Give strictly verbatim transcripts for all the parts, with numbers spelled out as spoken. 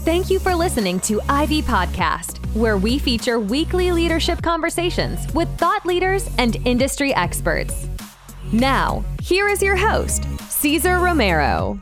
Thank you for listening to Ivy Podcast, where we feature weekly leadership conversations with thought leaders and industry experts. Now, here is your host, Cesar Romero.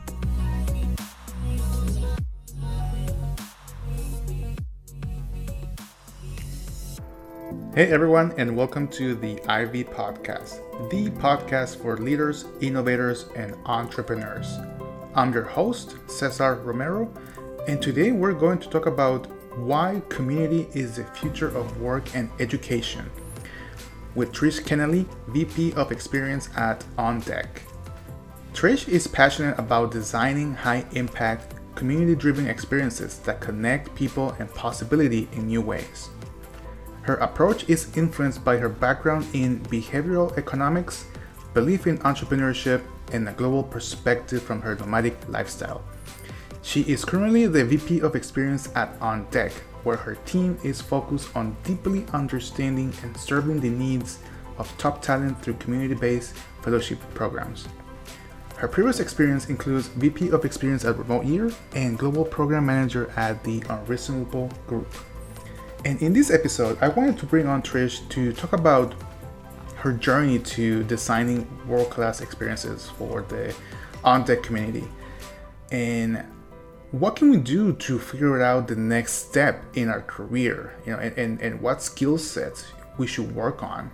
Hey everyone, and welcome to the Ivy Podcast, the podcast for leaders, innovators, and entrepreneurs. I'm your host, Cesar Romero, and today we're going to talk about why community is the future of work and education with Trish Kennelly, V P of Experience at On Deck. Trish is passionate about designing high-impact, community-driven experiences that connect people and possibility in new ways. Her approach is influenced by her background in behavioral economics, belief in entrepreneurship, and a global perspective from her nomadic lifestyle. She is currently the V P of Experience at On Deck, where her team is focused on deeply understanding and serving the needs of top talent through community-based fellowship programs. Her previous experience includes V P of Experience at Remote Year and Global Program Manager at the Unreasonable Group. And in this episode, I wanted to bring on Trish to talk about her journey to designing world-class experiences for the On Deck community. And what can we do to figure out the next step in our career, you know, and, and, and what skill sets we should work on?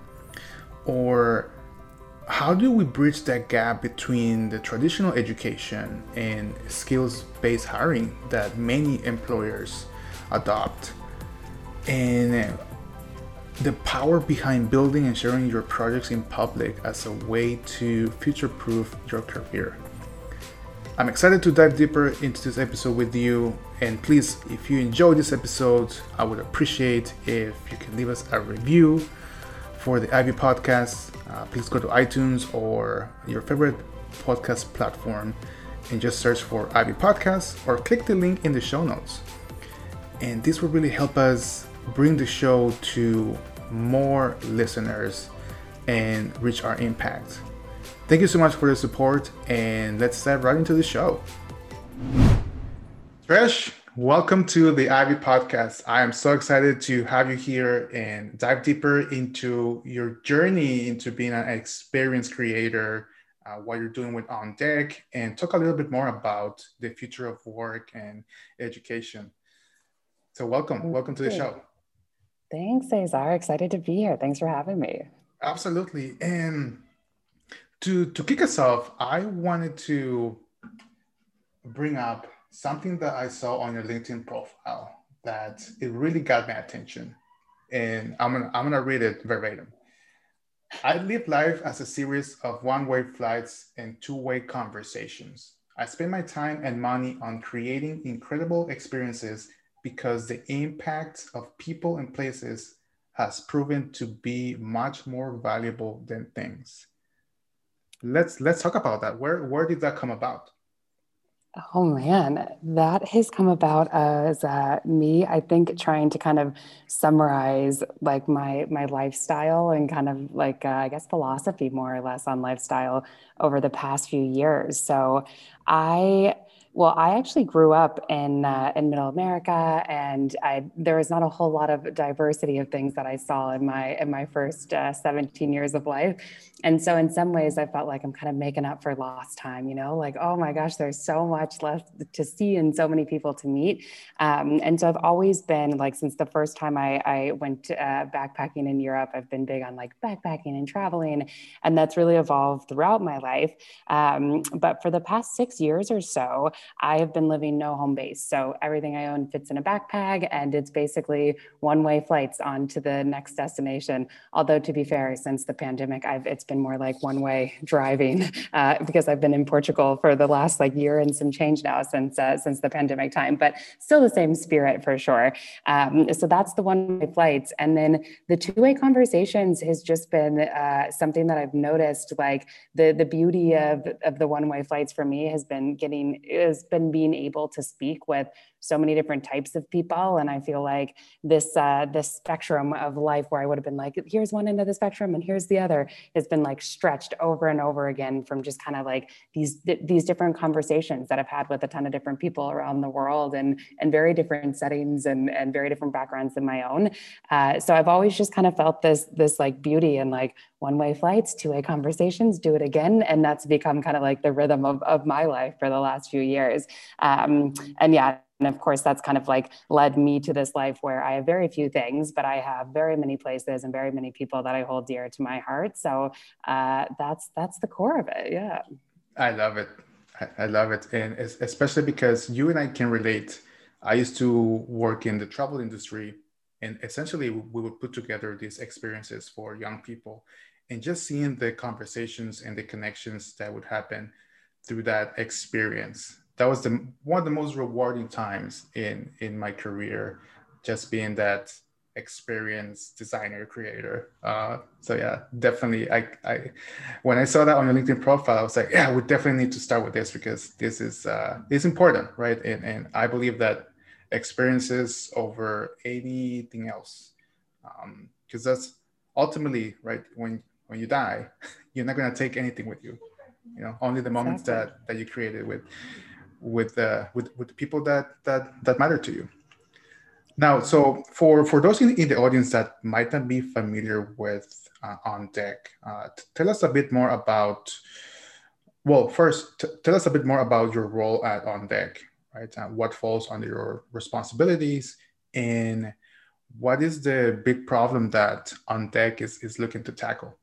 Or how do we bridge that gap between the traditional education and skills-based hiring that many employers adopt? And the power behind building and sharing your projects in public as a way to future-proof your career. I'm excited to dive deeper into this episode with you, and please, if you enjoyed this episode, I would appreciate if you can leave us a review for the Ivy Podcast. Uh, please go to iTunes or your favorite podcast platform and just search for Ivy Podcast or click the link in the show notes. And this will really help us bring the show to more listeners and reach our impact. Thank you so much for the support, and let's dive right into the show. Trish, welcome to the Ivy Podcast. I am so excited to have you here and dive deeper into your journey into being an experienced creator, uh, what you're doing with On Deck, and talk a little bit more about the future of work and education. So welcome, welcome to the show. Thanks, Cesar. Excited to be here. Thanks for having me. Absolutely. And to, to kick us off, I wanted to bring up something that I saw on your LinkedIn profile that it really got my attention. And I'm gonna, I'm gonna read it verbatim. I live life as a series of one-way flights and two-way conversations. I spend my time and money on creating incredible experiences because the impact of people and places has proven to be much more valuable than things. Let's let's talk about that. Where where did that come about? Oh man, that has come about as uh, me, I think, trying to kind of summarize like my my lifestyle and kind of like, uh, I guess, philosophy more or less on lifestyle over the past few years. So I Well, I actually grew up in uh, in Middle America, and I, there was not a whole lot of diversity of things that I saw in my in my first uh, seventeen years of life. And so in some ways, I felt like I'm kind of making up for lost time, you know, like, oh my gosh, there's so much left to see and so many people to meet. Um, and so I've always been like, since the first time I, I went uh, backpacking in Europe, I've been big on like backpacking and traveling, and that's really evolved throughout my life. Um, but for the past six years or so, I have been living no home base. So everything I own fits in a backpack, and it's basically one-way flights on to the next destination. Although to be fair, since the pandemic, I've it's been more like one-way driving uh, because I've been in Portugal for the last like year and some change now since uh, since the pandemic time, but still the same spirit for sure. Um, so that's the one-way flights. And then the two-way conversations has just been uh, something that I've noticed, like the, the beauty of, of the one-way flights for me has been getting has been being able to speak with so many different types of people. And I feel like this, uh, this spectrum of life where I would have been like, here's one end of the spectrum and here's the other, has been like stretched over and over again from just kind of like these, these different conversations that I've had with a ton of different people around the world, and, and very different settings and, and very different backgrounds than my own. Uh, so I've always just kind of felt this, this like beauty in like one-way flights, two-way conversations, do it again. And that's become kind of like the rhythm of, of my life for the last few years. Um, and yeah, and of course, that's kind of like led me to this life where I have very few things, but I have very many places and very many people that I hold dear to my heart. So uh, that's that's the core of it. Yeah. I love it. I, I love it. And es- especially because you and I can relate. I used to work in the travel industry, and essentially we would put together these experiences for young people, and just seeing the conversations and the connections that would happen through that experience. That was the one of the most rewarding times in in my career, just being that experienced designer creator. Uh, so yeah, definitely. I, I when I saw that on your LinkedIn profile, I was like, yeah, we definitely need to start with this because this is uh, it's important, right? And and I believe that experiences over anything else, because um, that's ultimately right. When when you die, you're not gonna take anything with you. You know, only the moments Exactly. that that you created with with uh, with with the people that that that matter to you. Now, so for for those in, in the audience that might not be familiar with uh, On Deck, uh, t- tell us a bit more about. Well, first, t- tell us a bit more about your role at On Deck, right? Uh, what falls under your responsibilities, and what is the big problem that On Deck is is looking to tackle?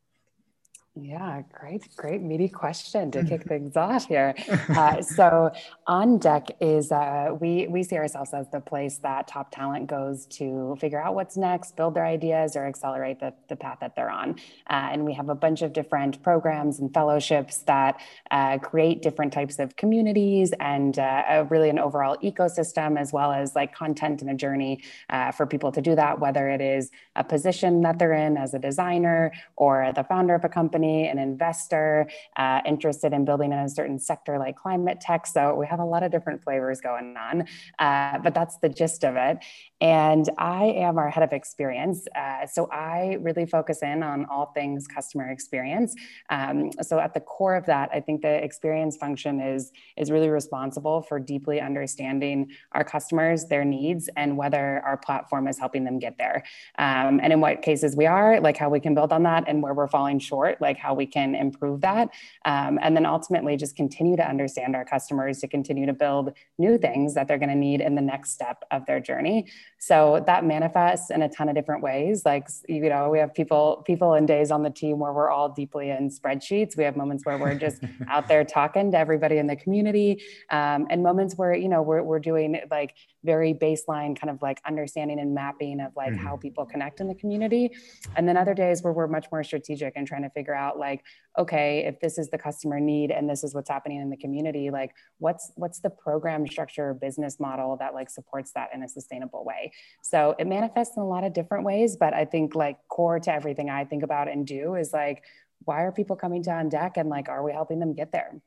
Yeah, great, great meaty question to kick things off here. Uh, so, On Deck is uh, we we see ourselves as the place that top talent goes to figure out what's next, build their ideas, or accelerate the, the path that they're on. Uh, and we have a bunch of different programs and fellowships that uh, create different types of communities and uh, a, really an overall ecosystem, as well as like content and a journey uh, for people to do that, whether it is a position that they're in as a designer or the founder of a company, an investor, uh, interested in building in a certain sector like climate tech. So we have a lot of different flavors going on, uh, but that's the gist of it. And I am our head of experience. Uh, so I really focus in on all things customer experience. Um, so at the core of that, I think the experience function is, is really responsible for deeply understanding our customers, their needs, and whether our platform is helping them get there. Um, and in what cases we are, like how we can build on that, and where we're falling short, like how we can improve that. Um, and then ultimately just continue to understand our customers to continue to build new things that they're going to need in the next step of their journey. So that manifests in a ton of different ways. Like, you know, we have people, people and days on the team where we're all deeply in spreadsheets. We have moments where we're just out there talking to everybody in the community, um, and moments where, you know, we're, we're doing like very baseline kind of like understanding and mapping of like how people connect in the community. And then other days where we're much more strategic and trying to figure out like, okay, if this is the customer need and this is what's happening in the community, like what's what's the program structure or business model that like supports that in a sustainable way. So it manifests in a lot of different ways, but I think like core to everything I think about and do is like, why are people coming to On Deck, and like, are we helping them get there?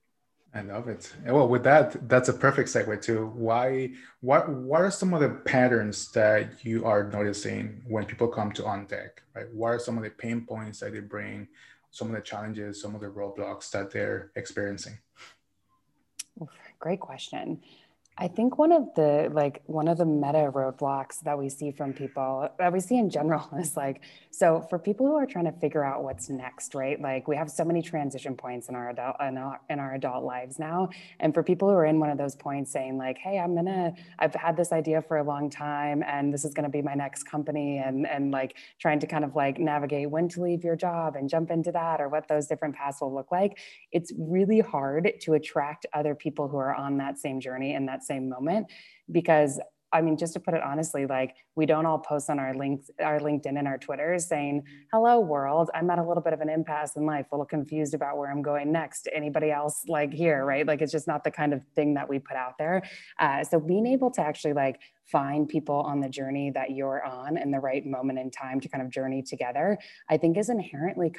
I love it. Well, with that, that's a perfect segue to why. What What are some of the patterns that you are noticing when people come to On Deck? Right. What are some of the pain points that they bring? Some of the challenges, some of the roadblocks that they're experiencing. Great question. I think one of the like one of the meta roadblocks that we see from people that we see in general is like, so for people who are trying to figure out what's next, right? Like we have so many transition points in our adult in our, in our adult lives now. And for people who are in one of those points saying like, hey, I'm gonna, I've had this idea for a long time and this is gonna be my next company, and and like trying to kind of like navigate when to leave your job and jump into that, or what those different paths will look like. It's really hard to attract other people who are on that same journey and that same moment, because I mean, just to put it honestly, like we don't all post on our links, our LinkedIn and our Twitter saying, hello world, I'm at a little bit of an impasse in life, a little confused about where I'm going next. Anybody else like here, right? Like it's just not the kind of thing that we put out there. Uh, so being able to actually like find people on the journey that you're on in the right moment in time to kind of journey together, I think is inherently kind of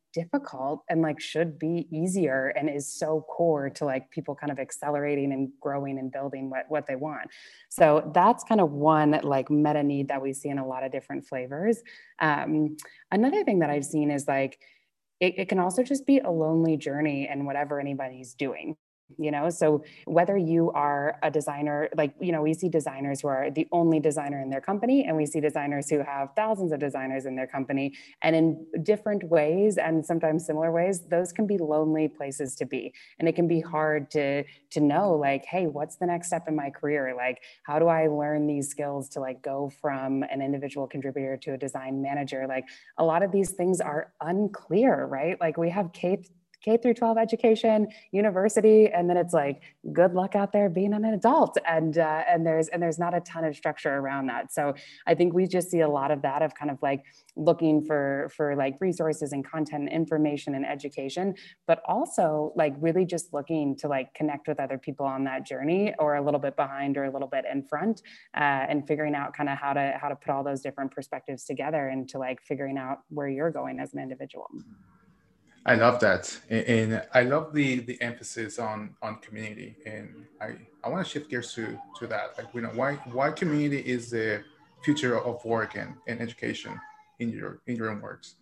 difficult and like should be easier and is so core to like people kind of accelerating and growing and building what, what they want. So that's kind of one like meta need that we see in a lot of different flavors. Um, another thing that I've seen is like, it, it can also just be a lonely journey in whatever anybody's doing. You know, so whether you are a designer, like, you know, we see designers who are the only designer in their company, and we see designers who have thousands of designers in their company, and in different ways and sometimes similar ways, those can be lonely places to be. And it can be hard to, to know like, hey, what's the next step in my career? Like, how do I learn these skills to like go from an individual contributor to a design manager? Like a lot of these things are unclear, right? Like we have K K through twelve education, university, and then it's like, good luck out there being an adult. And uh, and there's and there's not a ton of structure around that. So I think we just see a lot of that of kind of like looking for for like resources and content and information and education, but also like really just looking to like connect with other people on that journey, or a little bit behind or a little bit in front, uh, and figuring out kind of how to how to put all those different perspectives together into like figuring out where you're going as an individual. I love that, and I love the the emphasis on on community. And I I want to shift gears to to that. Like, you know, why why community is the future of work and, and education in your in your own words.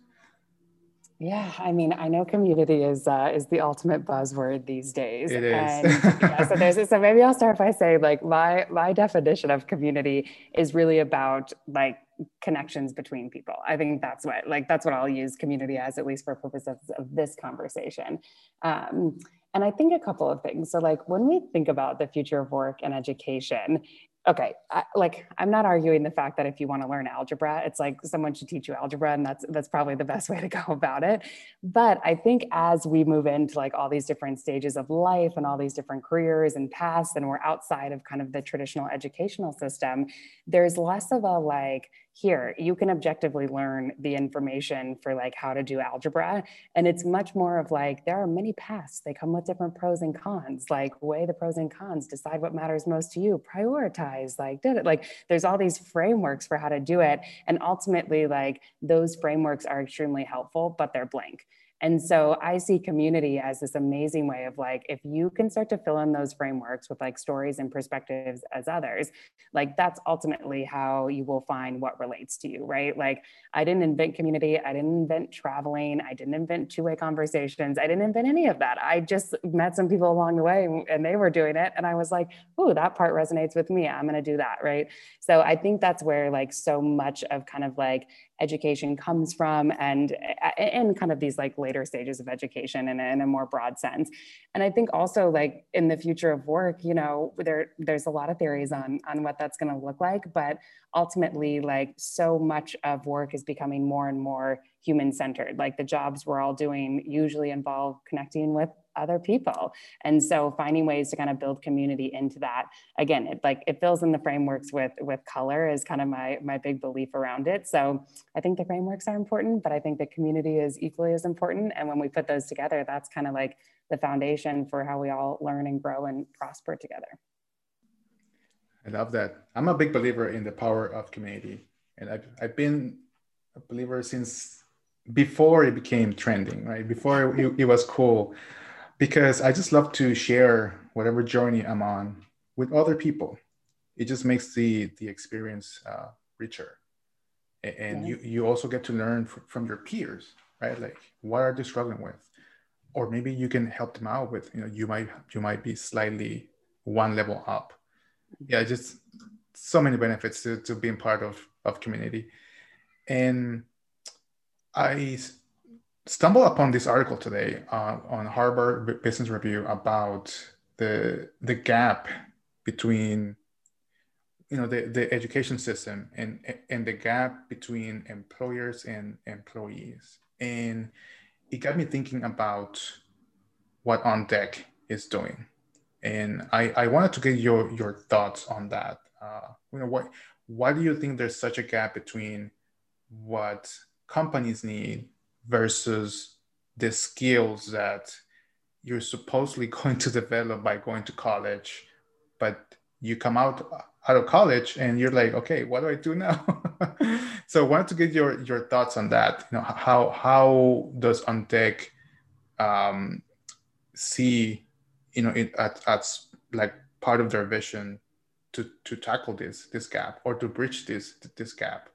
Yeah, I mean, I know community is uh, is the ultimate buzzword these days, It is. and yeah, so there's so maybe I'll start by saying like my my definition of community is really about like connections between people. I think that's what like that's what I'll use community as, at least for purposes of this conversation. Um, and I think a couple of things. So like when we think about the future of work and education, okay, I, like I'm not arguing the fact that if you want to learn algebra, it's like someone should teach you algebra, and that's that's probably the best way to go about it. But I think as we move into like all these different stages of life and all these different careers and paths, and we're outside of kind of the traditional educational system, there's less of a like, here, you can objectively learn the information for like how to do algebra. And it's much more of like, there are many paths. They come with different pros and cons, like weigh the pros and cons, decide what matters most to you, prioritize, like did it. Like there's all these frameworks for how to do it. And ultimately like those frameworks are extremely helpful, but they're blank. And so I see community as this amazing way of like, if you can start to fill in those frameworks with like stories and perspectives as others, like that's ultimately how you will find what relates to you, right? Like I didn't invent community. I didn't invent traveling. I didn't invent two-way conversations. I didn't invent any of that. I just met some people along the way and they were doing it. And I was like, ooh, that part resonates with me. I'm going to do that, right? So I think that's where like so much of kind of like education comes from, and and kind of these like later stages of education in a, in a more broad sense. And I think also like in the future of work, you know, there there's a lot of theories on on what that's going to look like, but ultimately like so much of work is becoming more and more human centered. Like the jobs we're all doing usually involve connecting with other people. And so finding ways to kind of build community into that, again, it like it fills in the frameworks with with color is kind of my my big belief around it. So I think the frameworks are important, but I think the community is equally as important. And when we put those together, that's kind of like the foundation for how we all learn and grow and prosper together. I love that. I'm a big believer in the power of community. And I've, I've been a believer since before it became trending, right? Before it, it was cool. Because I just love to share whatever journey I'm on with other people. It just makes the the experience uh, richer, and yeah. you you also get to learn from, from your peers, right? Like what are they struggling with, or maybe you can help them out with. You know, you might you might be slightly one level up. Yeah, just so many benefits to to being part of of community, and I stumbled upon this article today uh, on Harvard Business Review about the the gap between you know the, the education system and and the gap between employers and employees. And it got me thinking about what On Deck is doing. And I, I wanted to get your your thoughts on that. Uh, you know, what why do you think there's such a gap between what companies need versus the skills that you're supposedly going to develop by going to college, but you come out out of college and you're like, okay, what do I do now? So I wanted to get your your thoughts on that. You know, how how does OnDeck um, see, you know, it at, at like part of their vision to to tackle this this gap or to bridge this this gap?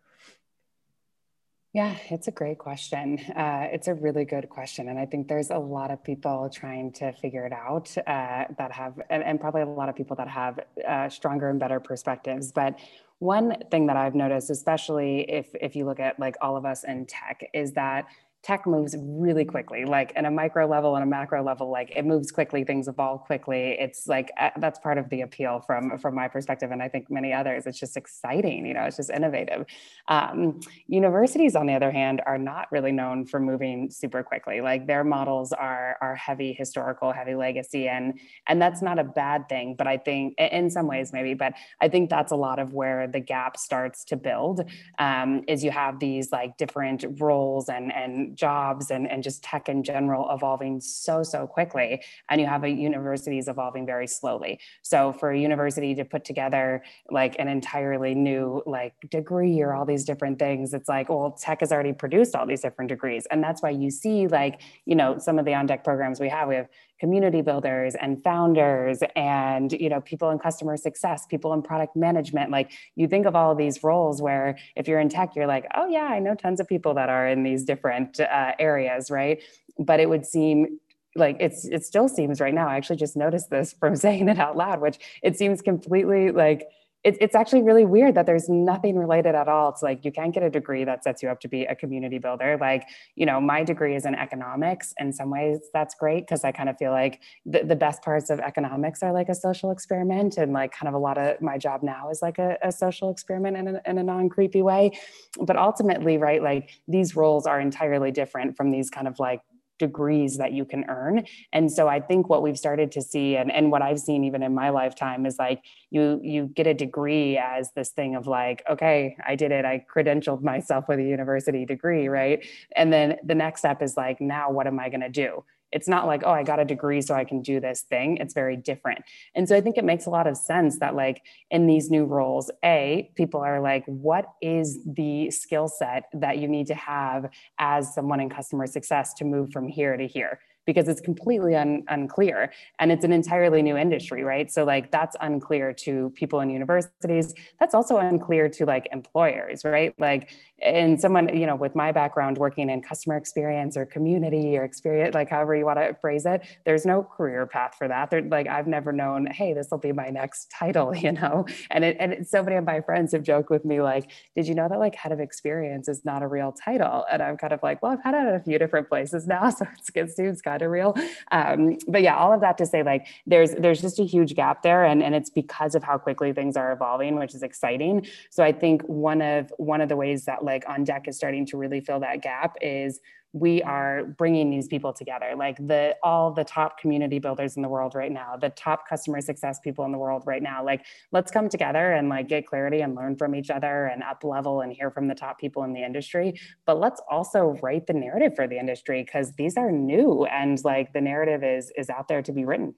Yeah, it's a great question. Uh, it's a really good question. And I think there's a lot of people trying to figure it out uh, that have, and, and probably a lot of people that have uh, stronger and better perspectives. But one thing that I've noticed, especially if, if you look at like all of us in tech, is that tech moves really quickly, like in a micro level and a macro level, like it moves quickly, things evolve quickly. It's like, uh, that's part of the appeal from, from my perspective. And I think many others, it's just exciting, you know, it's just innovative. Um, universities, on the other hand, are not really known for moving super quickly. Like their models are, are heavy historical, heavy legacy, and, and that's not a bad thing, but I think in some ways maybe, but I think that's a lot of where the gap starts to build, um, is you have these like different roles and, and jobs and, and just tech in general evolving so, so quickly. And you have a universities evolving very slowly. So for a university to put together like an entirely new like degree or all these different things, it's like, well, tech has already produced all these different degrees. And that's why you see like, you know, some of the OnDeck programs we have, we have community builders and founders and, you know, people in customer success, people in product management. Like you think of all of these roles where if you're in tech, you're like, oh yeah, I know tons of people that are in these different uh, areas, right? But it would seem like it's, it still seems right now, I actually just noticed this from saying it out loud, which it seems completely like, It, it's actually really weird that there's nothing related at all. It's like, you can't get a degree that sets you up to be a community builder. Like, you know, my degree is in economics. In some ways that's great, because I kind of feel like the, the best parts of economics are like a social experiment. And like kind of a lot of my job now is like a, a social experiment in a, in a non-creepy way. But ultimately, right, like these roles are entirely different from these kind of like degrees that you can earn. And so I think what we've started to see, and, and what I've seen even in my lifetime, is like you you get a degree as this thing of like, okay, I did it. I credentialed myself with a university degree, right? And then the next step is like, now what am I going to do? It's not like, oh, I got a degree so I can do this thing. It's very different. And so I think it makes a lot of sense that like in these new roles, A, people are like, what is the skill set that you need to have as someone in customer success to move from here to here? Because it's completely un- unclear, and it's an entirely new industry, right? So like that's unclear to people in universities. That's also unclear to like employers, right? Like, and someone, you know, with my background working in customer experience or community or experience, like however you want to phrase it, there's no career path for that. They're like, I've never known, hey, this will be my next title, you know? And it, and it, so many of my friends have joked with me, like, did you know that like head of experience is not a real title? And I'm kind of like, well, I've had it at a few different places now, so it's, it seems kind of real. Um, but yeah, all of that to say, like, there's there's just a huge gap there, and, and it's because of how quickly things are evolving, which is exciting. So I think one of one of the ways that like OnDeck is starting to really fill that gap is we are bringing these people together, like the all the top community builders in the world right now, the top customer success people in the world right now. Like, let's come together and like get clarity and learn from each other and up level and hear from the top people in the industry. But let's also write the narrative for the industry, because these are new, and like the narrative is is out there to be written.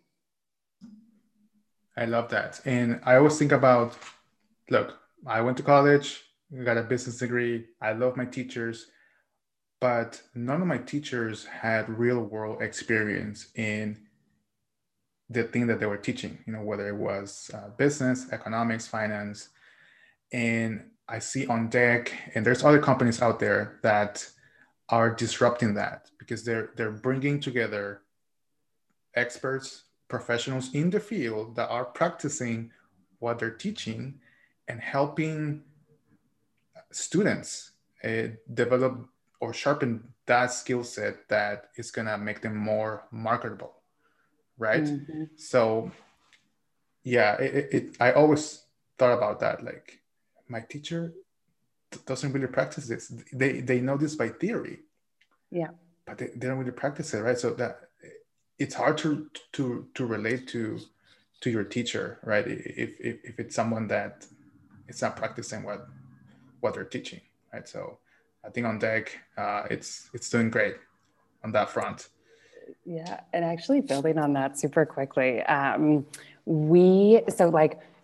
I love that. And I always think about, look, I went to college, got a business degree. I love my teachers, but none of my teachers had real world experience in the thing that they were teaching, you know, whether it was uh, business, economics, finance. And I see OnDeck, and there's other companies out there that are disrupting that, because they're they're bringing together experts, professionals in the field that are practicing what they're teaching and helping students uh, develop or sharpen that skill set that is going to make them more marketable, right? Mm-hmm. So yeah, it, it, I always thought about that. Like, my teacher doesn't really practice this. They they know this by theory, yeah, but they, they don't really practice it, right? So that it's hard to to to relate to to your teacher, right? If if, if it's someone that it's not practicing what what they're teaching, right? So I think OnDeck, uh, it's it's doing great on that front. Yeah, and actually building on that super quickly, um, we so like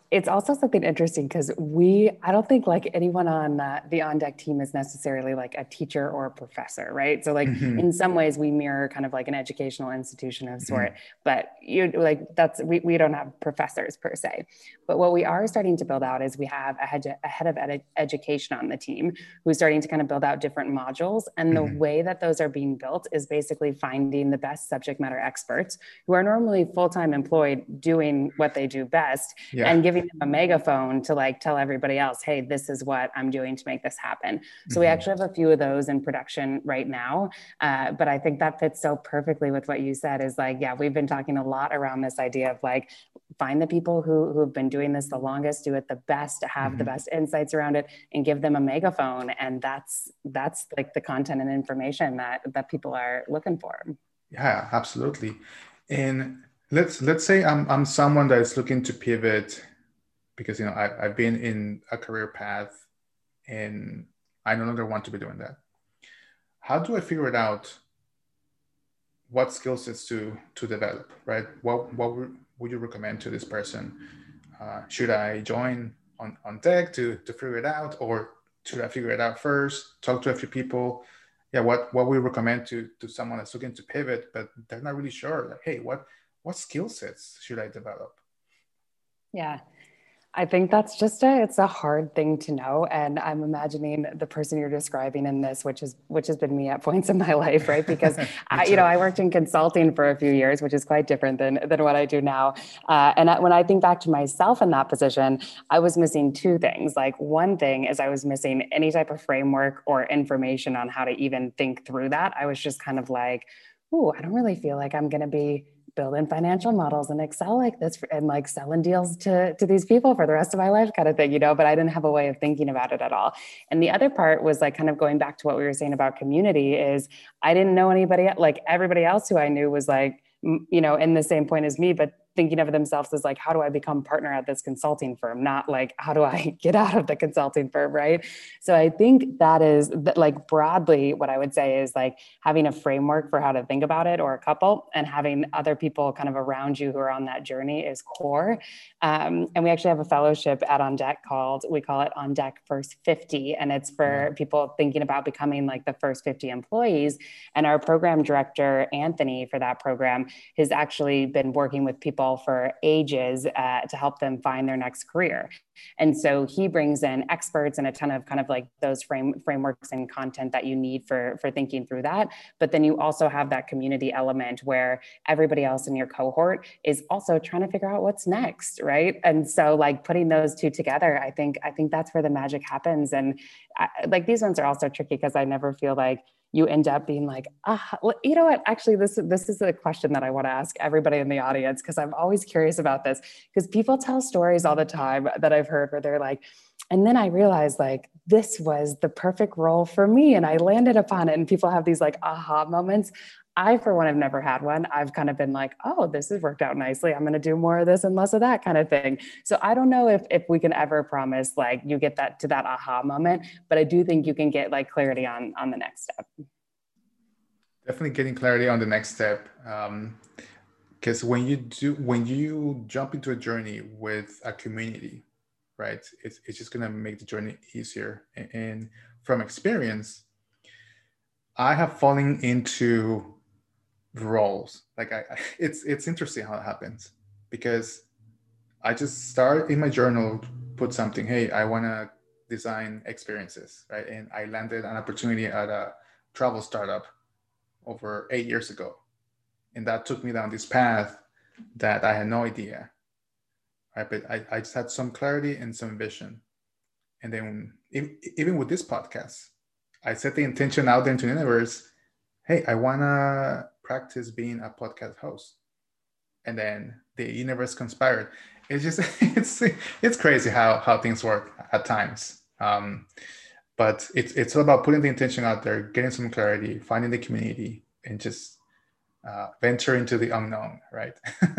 it's also something interesting because we, I don't think like anyone on uh, the On Deck team is necessarily like a teacher or a professor, right? So like Mm-hmm. in some ways we mirror kind of like an educational institution of Mm-hmm. sort, but you like that's, we, we don't have professors per se. But what we are starting to build out is we have a head, a head of ed- education on the team who's starting to kind of build out different modules. And the Mm-hmm. way that those are being built is basically finding the best subject matter experts who are normally full-time employed doing what they do best Yeah. and giving them a megaphone to like tell everybody else, hey, this is what I'm doing to make this happen. So we Mm-hmm. actually have a few of those in production right now. Uh, but I think that fits so perfectly with what you said is like, yeah, we've been talking a lot around this idea of like, find the people who, who have been doing this the longest, do it the best, have Mm-hmm. the best insights around it, and give them a megaphone. And that's, that's like the content and information that, that people are looking for. Yeah, absolutely. And let's let's say I'm I'm someone that is looking to pivot because you know I, I've been in a career path and I no longer want to be doing that. How do I figure it out what skill sets to to develop, right? What what would, would you recommend to this person? Uh, should I join on, on tech to, to figure it out, or should I figure it out first, talk to a few people? Yeah, what what we recommend to to someone that's looking to pivot, but they're not really sure, like, hey, what what skill sets should I develop? Yeah. I think that's just a, it's a hard thing to know. And I'm imagining the person you're describing in this, which is, which has been me at points in my life, right? Because Me I, you know, too. I worked in consulting for a few years, which is quite different than, than what I do now. Uh, and I, when I think back to myself in that position, I was missing two things. Like one thing is I was missing any type of framework or information on how to even think through that. I was just kind of like, ooh, I don't really feel like I'm going to be building financial models in Excel like this for, and like selling deals to, to these people for the rest of my life kind of thing, you know, but I didn't have a way of thinking about it at all. And the other part was like kind of going back to what we were saying about community is I didn't know anybody, like everybody else who I knew was like, you know, in the same point as me, but thinking of themselves as like, how do I become partner at this consulting firm? Not like, how do I get out of the consulting firm, right? So I think that is that like broadly what I would say is like having a framework for how to think about it or a couple and having other people kind of around you who are on that journey is core. Um, and we actually have a fellowship at On Deck called, we call it On Deck First fifty. And it's for Yeah. people thinking about becoming like the first fifty employees. And our program director, Anthony, for that program has actually been working with people for ages uh, to help them find their next career. And so he brings in experts and a ton of kind of like those frame frameworks and content that you need for, for thinking through that. But then you also have that community element where everybody else in your cohort is also trying to figure out what's next, right? And so like putting those two together, I think, I think that's where the magic happens. And I, like these ones are also tricky because I never feel like you end up being like, ah, you know what? Actually, this, this is a question that I want to ask everybody in the audience because I'm always curious about this because people tell stories all the time that I've heard where they're like, and then I realized like this was the perfect role for me and I landed upon it. And people have these like aha moments. I, for one, have never had one. I've kind of been like, oh, this has worked out nicely. I'm going to do more of this and less of that kind of thing. So I don't know if, if we can ever promise like you get that to that aha moment, but I do think you can get like clarity on, on the next step. Definitely getting clarity on the next step. Um, because when you do, when you jump into a journey with a community, right, it's, it's just going to make the journey easier. And, and from experience, I have fallen into roles. Like I, it's it's interesting how it happens because I just start in my journal, put something. Hey, I want to design experiences, right? And I landed an opportunity at a travel startup over eight years ago, and that took me down this path that I had no idea, right? But I, I just had some clarity and some vision, and then even with this podcast, I set the intention out there into the universe. Hey, I want to practice being a podcast host. And then the universe conspired. It's just, it's it's crazy how, how things work at times. Um, but it's, it's all about putting the intention out there, getting some clarity, finding the community, and just uh, venture into the unknown, right?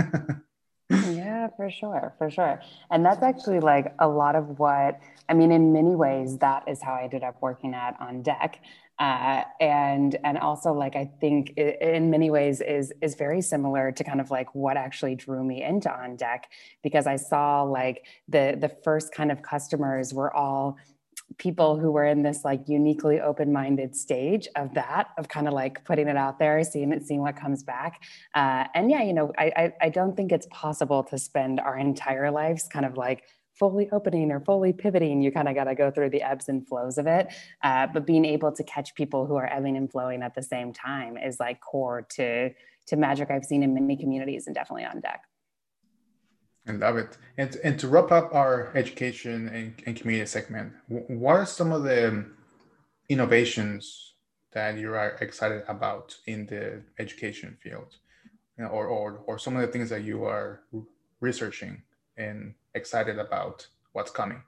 Yeah, for sure, for sure. And that's actually like a lot of what, I mean, in many ways, that is how I ended up working at On Deck. Uh, and and also like I think it, in many ways is is very similar to kind of like what actually drew me into On Deck, because I saw like the the first kind of customers were all people who were in this like uniquely open-minded stage of that, of kind of like putting it out there, seeing it, seeing what comes back. Uh, and yeah, you know, I, I I don't think it's possible to spend our entire lives kind of like fully opening or fully pivoting. You kind of got to go through the ebbs and flows of it. Uh, but being able to catch people who are ebbing and flowing at the same time is like core to to magic I've seen in many communities, and definitely On Deck. I love it. And, and to wrap up our education and, and community segment, what are some of the innovations that you are excited about in the education field, you know, or, or, or some of the things that you are researching and excited about what's coming?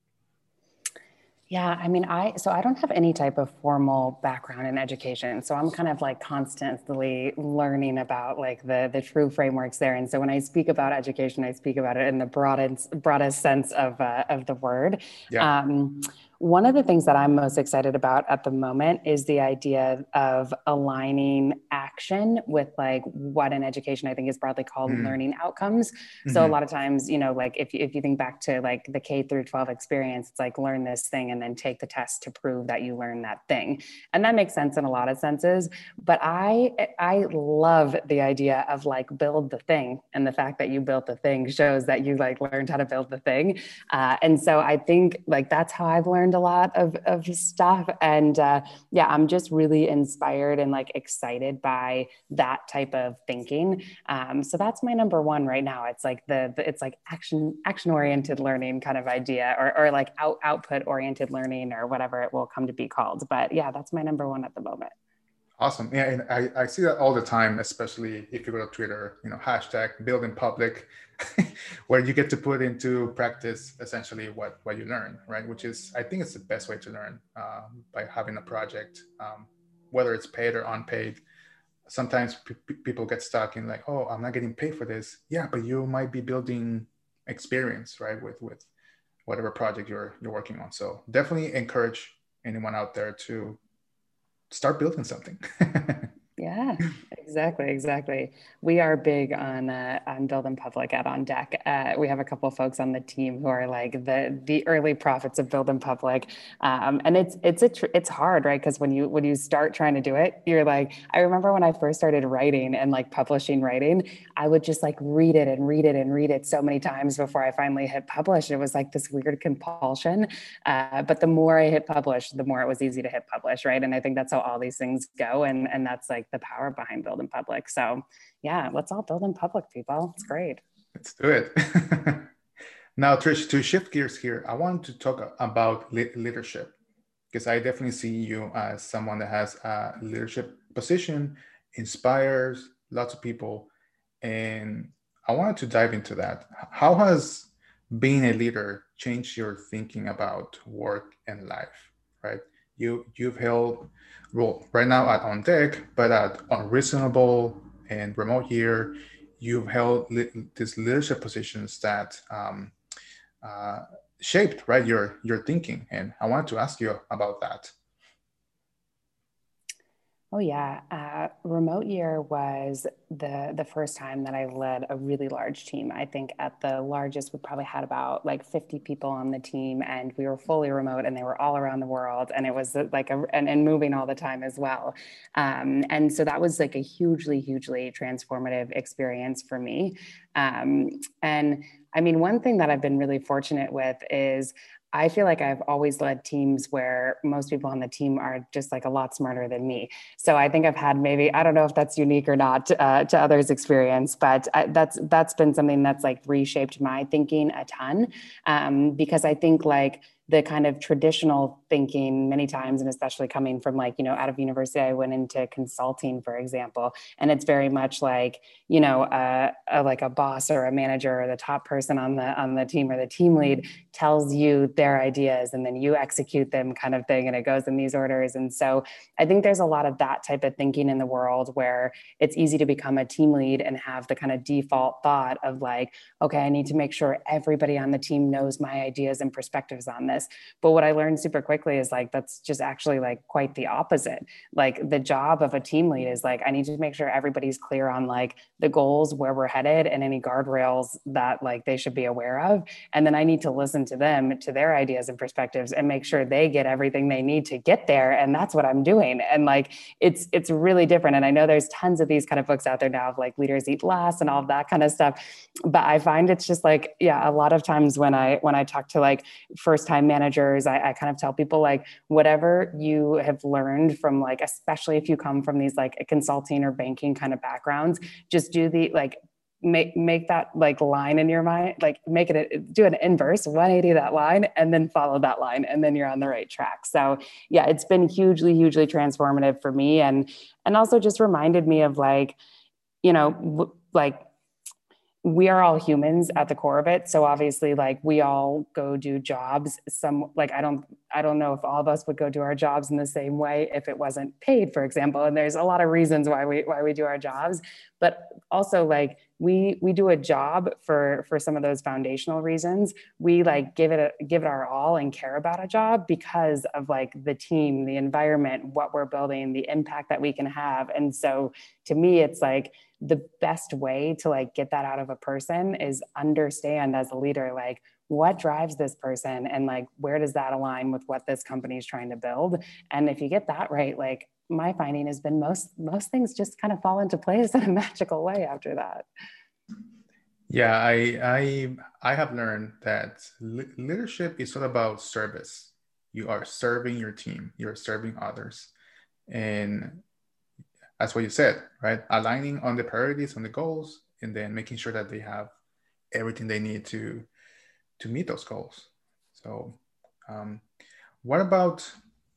Yeah, I mean, I, so I don't have any type of formal background in education. So I'm kind of like constantly learning about like the, the true frameworks there. And so when I speak about education, I speak about it in the broadest, broadest sense of, uh, of the word. Yeah. Um, One of the things that I'm most excited about at the moment is the idea of aligning action with like what in education I think is broadly called mm. learning outcomes. Mm-hmm. So a lot of times, you know, like if you, if you think back to like the K through twelve experience, it's like learn this thing and then take the test to prove that you learned that thing. And that makes sense in a lot of senses. But I, I love the idea of like build the thing. And the fact that you built the thing shows that you like learned how to build the thing. Uh, and so I think like that's how I've learned a lot of, of stuff. And uh, yeah, I'm just really inspired and like excited by that type of thinking. Um, so that's my number one right now. It's like the, the it's like action, action oriented learning kind of idea, or, or like out, output oriented learning, or whatever it will come to be called. But yeah, that's my number one at the moment. Awesome. Yeah, and I, I see that all the time, especially if you go to Twitter, you know, hashtag build in public, where you get to put into practice essentially what, what you learn, right? Which is, I think it's the best way to learn uh, by having a project, um, whether it's paid or unpaid. Sometimes p- people get stuck in like, oh, I'm not getting paid for this. Yeah, but you might be building experience, right? With, with whatever project you're, you're working on. So definitely encourage anyone out there to start building something. Yeah, exactly, exactly. We are big on uh, on Build in Public at On Deck. Uh, we have a couple of folks on the team who are like the the early prophets of Build in Public, um, and it's it's a tr- it's hard, right? Because when you when you start trying to do it, you're like, I remember when I first started writing and like publishing writing, I would just like read it and read it and read it so many times before I finally hit publish. It was like this weird compulsion. Uh, but the more I hit publish, the more it was easy to hit publish, right? And I think that's how all these things go, and and that's like the power behind Build in Public. So yeah, let's all build in public, people. It's great. Let's do it. Now, Trish, to shift gears here, I want to talk about le- leadership, because I definitely see you as someone that has a leadership position, inspires lots of people. And I wanted to dive into that. How has being a leader changed your thinking about work and life, right? You, you've held role right now at On Deck, but at Unreasonable and Remote Year, you've held li- these leadership positions that um, uh, shaped, right, your your thinking. And I wanted to ask you about that. Oh yeah, uh, Remote Year was the the first time that I led a really large team. I think at the largest, we probably had about like fifty people on the team, and we were fully remote, and they were all around the world, and it was like a and, and moving all the time as well. Um, and so that was like a hugely, hugely transformative experience for me. Um, and I mean, one thing that I've been really fortunate with is I feel like I've always led teams where most people on the team are just like a lot smarter than me. So I think I've had maybe, I don't know if that's unique or not uh, to others' experience, but I, that's that's been something that's like reshaped my thinking a ton. Um, because I think like the kind of traditional thinking many times, and especially coming from like, you know, out of university, I went into consulting, for example, and it's very much like, you know, uh, a, like a boss or a manager or the top person on the on the team or the team lead tells you their ideas and then you execute them kind of thing. And it goes in these orders. And so I think there's a lot of that type of thinking in the world where it's easy to become a team lead and have the kind of default thought of like, okay, I need to make sure everybody on the team knows my ideas and perspectives on this. But what I learned super quickly is like, that's just actually like quite the opposite. Like the job of a team lead is like, I need to make sure everybody's clear on like the goals, where we're headed, and any guardrails that like they should be aware of. And then I need to listen to them, to their ideas and perspectives, and make sure they get everything they need to get there. And that's what I'm doing. And like, it's, it's really different. And I know there's tons of these kind of books out there now of like Leaders Eat Last and all of that kind of stuff. But I find it's just like, yeah, a lot of times when I, when I talk to like first time managers, I, I kind of tell people like, whatever you have learned from like, especially if you come from these like consulting or banking kind of backgrounds, just do the like, make make that like line in your mind, like make it, do an inverse one eighty that line and then follow that line. And then you're on the right track. So yeah, it's been hugely, hugely transformative for me. And, and also just reminded me of like, you know, w- like we are all humans at the core of it. So obviously like we all go do jobs. Some like, I don't, I don't know if all of us would go do our jobs in the same way if it wasn't paid, for example. And there's a lot of reasons why we, why we do our jobs, but also like we, we do a job for, for some of those foundational reasons. We like give it, a, give it our all and care about a job because of like the team, the environment, what we're building, the impact that we can have. And so to me, it's like, the best way to like get that out of a person is understand as a leader, like what drives this person and like, where does that align with what this company is trying to build? And if you get that right, like my finding has been most, most things just kind of fall into place in a magical way after that. Yeah, I, I, I have learned that le- leadership is all about service. You are serving your team, you're serving others. And that's what you said, right? Aligning on the priorities, on the goals, and then making sure that they have everything they need to, to meet those goals. So um, what about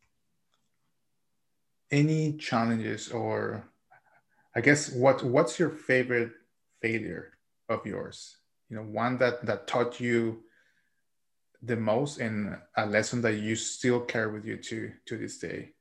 any challenges, or I guess what what's your favorite failure of yours? You know, one that, that taught you the most and a lesson that you still carry with you to, to this day?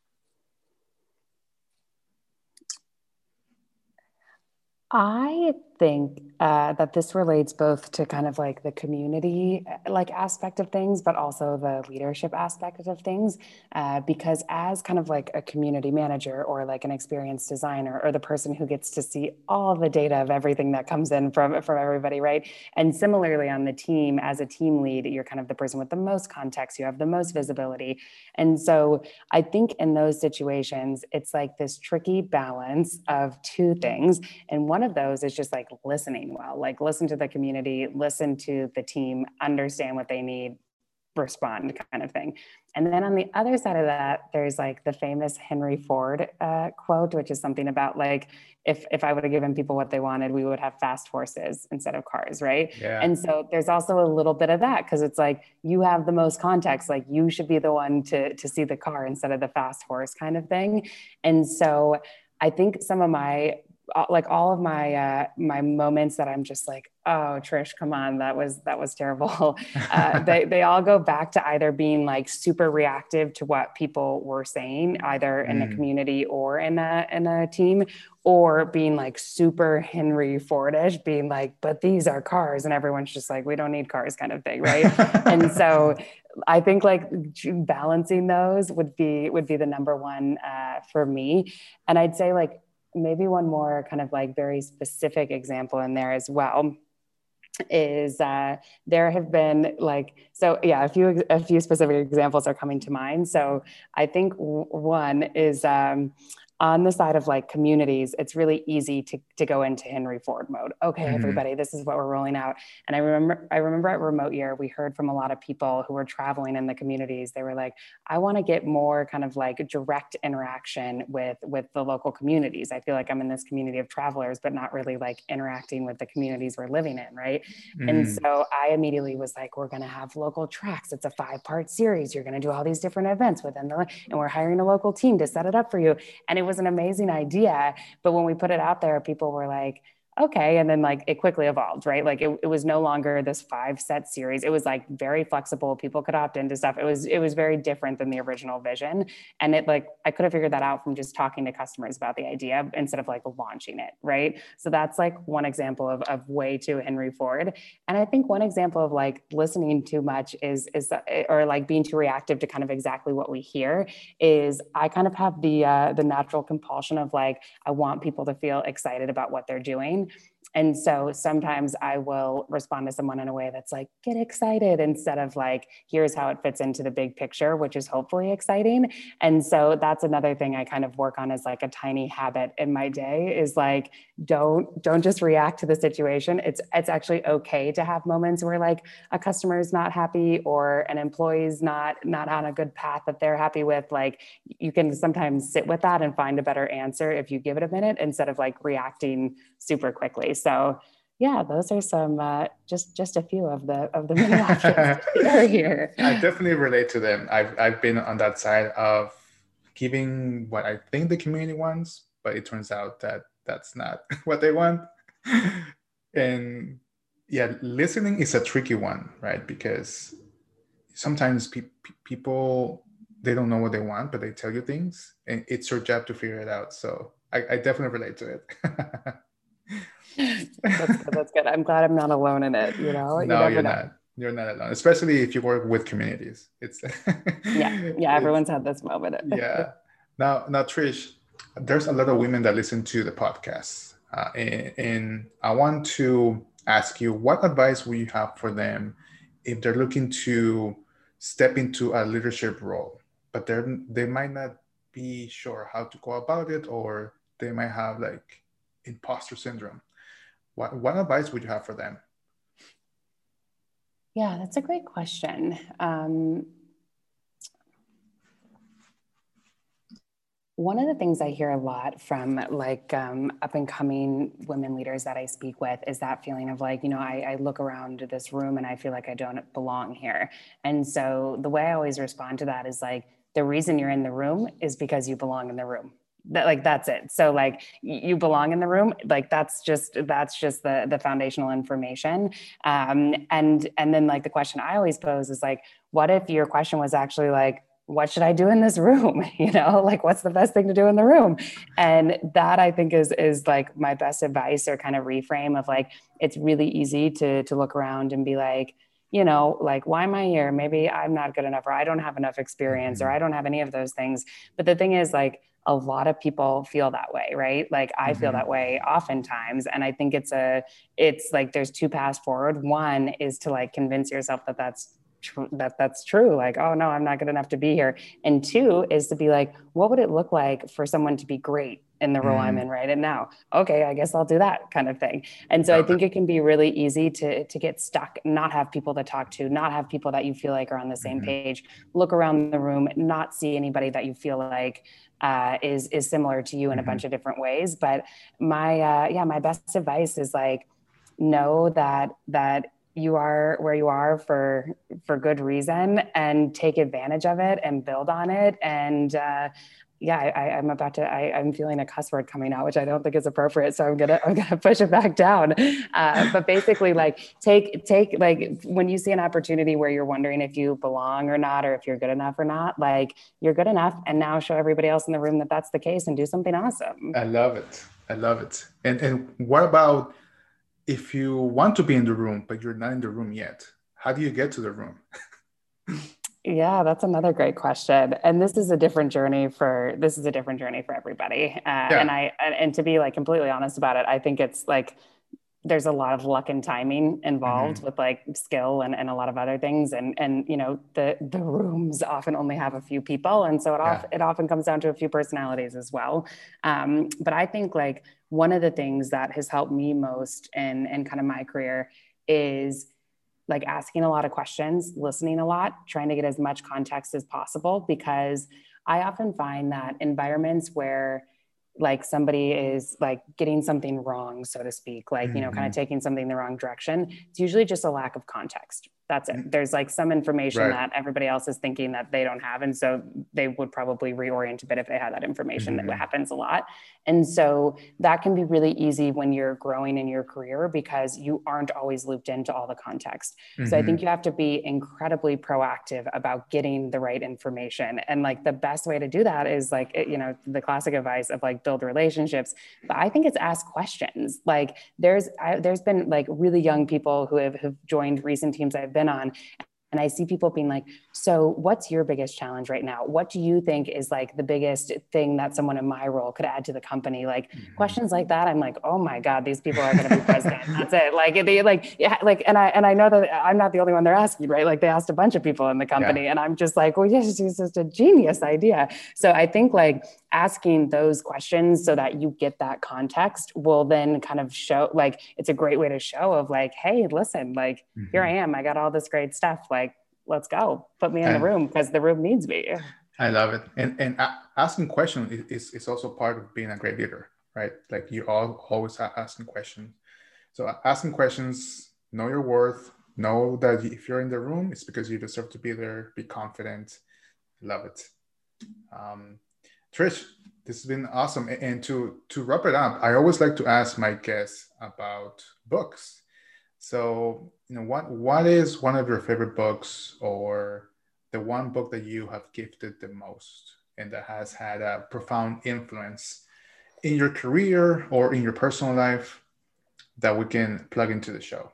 I think uh, that this relates both to kind of like the community like aspect of things, but also the leadership aspect of things. Uh, because as kind of like a community manager or like an experienced designer or the person who gets to see all the data of everything that comes in from, from everybody, right? And similarly on the team, as a team lead, you're kind of the person with the most context, you have the most visibility. And so I think in those situations, it's like this tricky balance of two things. And one of those is just like listening well, like listen to the community, listen to the team, understand what they need, respond kind of thing. And then on the other side of that, there's like the famous Henry Ford uh, quote, which is something about like, if, if I would have given people what they wanted, we would have fast horses instead of cars, right? Yeah. And so there's also a little bit of that because it's like, you have the most context, like you should be the one to, to see the car instead of the fast horse kind of thing. And so I think some of my like all of my, uh, my moments that I'm just like, oh, Trish, come on. That was, that was terrible. Uh, they, they all go back to either being like super reactive to what people were saying, either in mm. a community or in a, in a team, or being like super Henry Fordish, being like, but these are cars. And everyone's just like, we don't need cars kind of thing. Right. And so I think like balancing those would be, would be the number one uh, for me. And I'd say like, maybe one more kind of like very specific example in there as well is uh, there have been like, so yeah, a few, a few specific examples are coming to mind. So I think w- one is um, on the side of like communities, it's really easy to, to go into Henry Ford mode. Okay, mm-hmm. everybody, this is what we're rolling out. And I remember, I remember at Remote Year, we heard from a lot of people who were traveling in the communities. They were like, I want to get more kind of like direct interaction with, with the local communities. I feel like I'm in this community of travelers, but not really like interacting with the communities we're living in, right? Mm. And so I immediately was like, we're going to have local tracks. It's a five part series. You're going to do all these different events within the, and we're hiring a local team to set it up for you. And it was an amazing idea. But when we put it out there, people were like, okay. And then like it quickly evolved, right? Like it, it was no longer this five set series. It was like very flexible. People could opt into stuff. It was, it was very different than the original vision. And it like, I could have figured that out from just talking to customers about the idea instead of like launching it. Right. So that's like one example of, of way to Henry Ford. And I think one example of like listening too much is, is, or like being too reactive to kind of exactly what we hear is I kind of have the, uh, the natural compulsion of like, I want people to feel excited about what they're doing. And so sometimes I will respond to someone in a way that's like, get excited instead of like, here's how it fits into the big picture, which is hopefully exciting. And so that's another thing I kind of work on as like a tiny habit in my day is like, don't, don't just react to the situation. It's, it's actually okay to have moments where like a customer is not happy or an employee's not, not on a good path that they're happy with. Like you can sometimes sit with that and find a better answer if you give it a minute instead of like reacting super quickly. So yeah, those are some uh, just just a few of the of the many options to share here. I definitely relate to them. I've I've been on that side of giving what I think the community wants, but it turns out that that's not what they want. And yeah, listening is a tricky one, right? Because sometimes pe- pe- people they don't know what they want, but they tell you things, and it's your job to figure it out. So I, I definitely relate to it. That's good. That's good. I'm glad I'm not alone in it. You know, you No, never you're know. not. You're not alone, especially if you work with communities. It's Yeah, yeah. it's Everyone's had this moment. yeah. Now, now, Trish, there's a lot of women that listen to the podcast, uh, and, and I want to ask you, what advice would you have for them if they're looking to step into a leadership role, but they're they might not be sure how to go about it, or they might have like imposter syndrome. What what advice would you have for them? Yeah, that's a great question. Um, One of the things I hear a lot from like um, up and coming women leaders that I speak with is that feeling of like, you know, I, I look around this room and I feel like I don't belong here. And so the way I always respond to that is like, the reason you're in the room is because you belong in the room. That like, that's it. So like you belong in the room. Like that's just, that's just the, the foundational information. Um, and, and then like the question I always pose is like, what if your question was actually like, what should I do in this room? You know, like what's the best thing to do in the room? And that I think is, is like my best advice or kind of reframe of like, it's really easy to, to look around and be like, you know, like, why am I here? Maybe I'm not good enough, or I don't have enough experience, mm-hmm. or I don't have any of those things. But the thing is like, a lot of people feel that way, right? Like I mm-hmm. feel that way oftentimes. And I think it's a, it's like, there's two paths forward. One is to like convince yourself that that's Tr- that that's true. Like, oh no, I'm not good enough to be here. And two is to be like, what would it look like for someone to be great in the role mm. I'm in right now? Okay, I guess I'll do that kind of thing. And so I think it can be really easy to, to get stuck, not have people to talk to, not have people that you feel like are on the same mm-hmm. page, look around the room, not see anybody that you feel like uh, is, is similar to you in mm-hmm. a bunch of different ways. But my, uh, yeah, my best advice is like, know that, that you are where you are for, for good reason, and take advantage of it and build on it. And, uh, yeah, I, I'm about to, I, I'm feeling a cuss word coming out, which I don't think is appropriate. So I'm going to, I'm going to push it back down. Uh, but basically like take, take like when you see an opportunity where you're wondering if you belong or not, or if you're good enough or not, like you're good enough, and now show everybody else in the room that that's the case and do something awesome. I love it. I love it. And, and what about if you want to be in the room, but you're not in the room yet? How do you get to the room? Yeah, that's another great question. And this is a different journey for, this is a different journey for everybody. Uh, yeah. And I, and, and to be like completely honest about it, I think it's like, there's a lot of luck and timing involved mm-hmm. with like skill and, and a lot of other things. And, and, you know, the, the rooms often only have a few people. And so it, yeah. off, it often comes down to a few personalities as well. Um, but I think like one of the things that has helped me most in, in kind of my career is like asking a lot of questions, listening a lot, trying to get as much context as possible, because I often find that environments where like somebody is like getting something wrong, so to speak, like, mm-hmm. you know, kind of taking something the wrong direction, it's usually just a lack of context. That's it. There's like some information right. that everybody else is thinking that they don't have. And so they would probably reorient a bit if they had that information. Mm-hmm. That happens a lot. And so that can be really easy when you're growing in your career because you aren't always looped into all the context. Mm-hmm. So I think you have to be incredibly proactive about getting the right information. And like the best way to do that is like, you know, the classic advice of like build relationships. But I think it's ask questions. Like there's, I, there's been like really young people who have, have joined recent teams I've been on. And I see people being like, so what's your biggest challenge right now? What do you think is like the biggest thing that someone in my role could add to the company? Like mm-hmm. questions like that. I'm like, oh my God, these people are going to be president. That's it. Like they like, yeah, like, and I, and I know that I'm not the only one they're asking, right? Like they asked a bunch of people in the company yeah. and I'm just like, well, yes, it's just a genius idea. So I think like asking those questions so that you get that context will then kind of show, like, it's a great way to show of like, hey, listen, like, mm-hmm. here I am, I got all this great stuff. Like, let's go, put me in and the room because the room needs me. I love it. And and asking questions is, is also part of being a great leader, right? Like you all always asking questions. So asking questions, know your worth, know that if you're in the room, it's because you deserve to be there, be confident. Love it. Um, Trish, this has been awesome. And to, to wrap it up, I always like to ask my guests about books. So, you know, what what is one of your favorite books or the one book that you have gifted the most and that has had a profound influence in your career or in your personal life that we can plug into the show?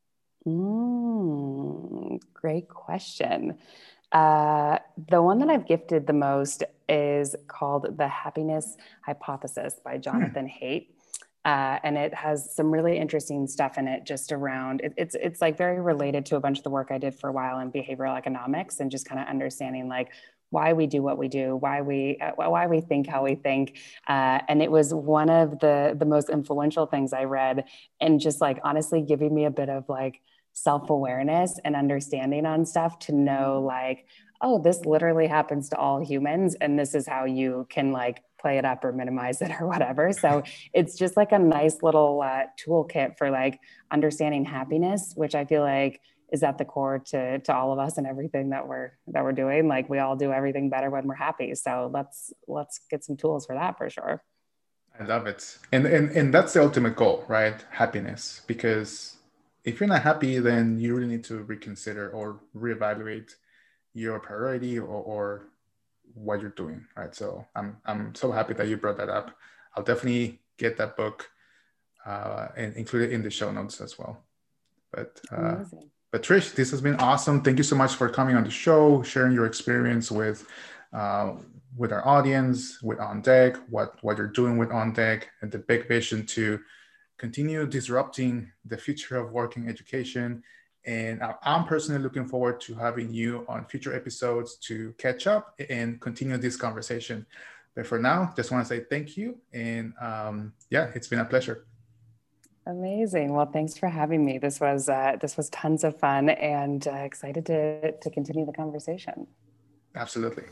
Mm, great question. Uh, the one that I've gifted the most is called The Happiness Hypothesis by Jonathan hmm. Haidt. Uh, and it has some really interesting stuff in it just around, it, it's it's like very related to a bunch of the work I did for a while in behavioral economics and just kind of understanding like why we do what we do, why we uh, why we think how we think. Uh, and it was one of the, the most influential things I read and just like honestly giving me a bit of like self-awareness and understanding on stuff to know like, oh, this literally happens to all humans. And this is how you can like play it up or minimize it or whatever. So it's just like a nice little uh, toolkit for like understanding happiness, which I feel like is at the core to, to all of us and everything that we're, that we're doing. Like we all do everything better when we're happy. So let's, let's get some tools for that for sure. I love it. And, and, and that's the ultimate goal, right? Happiness, because if you're not happy, then you really need to reconsider or reevaluate your priority or, or what you're doing, right? So I'm I'm so happy that you brought that up. I'll definitely get that book uh, and include it in the show notes as well. But uh, but Trish, this has been awesome. Thank you so much for coming on the show, sharing your experience with uh, with our audience, with On Deck, what what you're doing with On Deck, and the big vision to continue disrupting the future of working education. And I'm personally looking forward to having you on future episodes to catch up and continue this conversation. But for now, just want to say thank you. And um, yeah, it's been a pleasure. Amazing. Well, thanks for having me. This was uh, this was tons of fun and uh, excited to, to continue the conversation. Absolutely.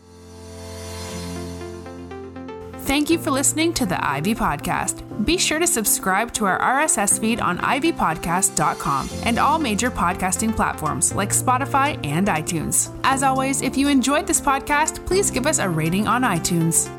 Thank you for listening to the Ivy Podcast. Be sure to subscribe to our R S S feed on ivy podcast dot com and all major podcasting platforms like Spotify and iTunes. As always, if you enjoyed this podcast, please give us a rating on iTunes.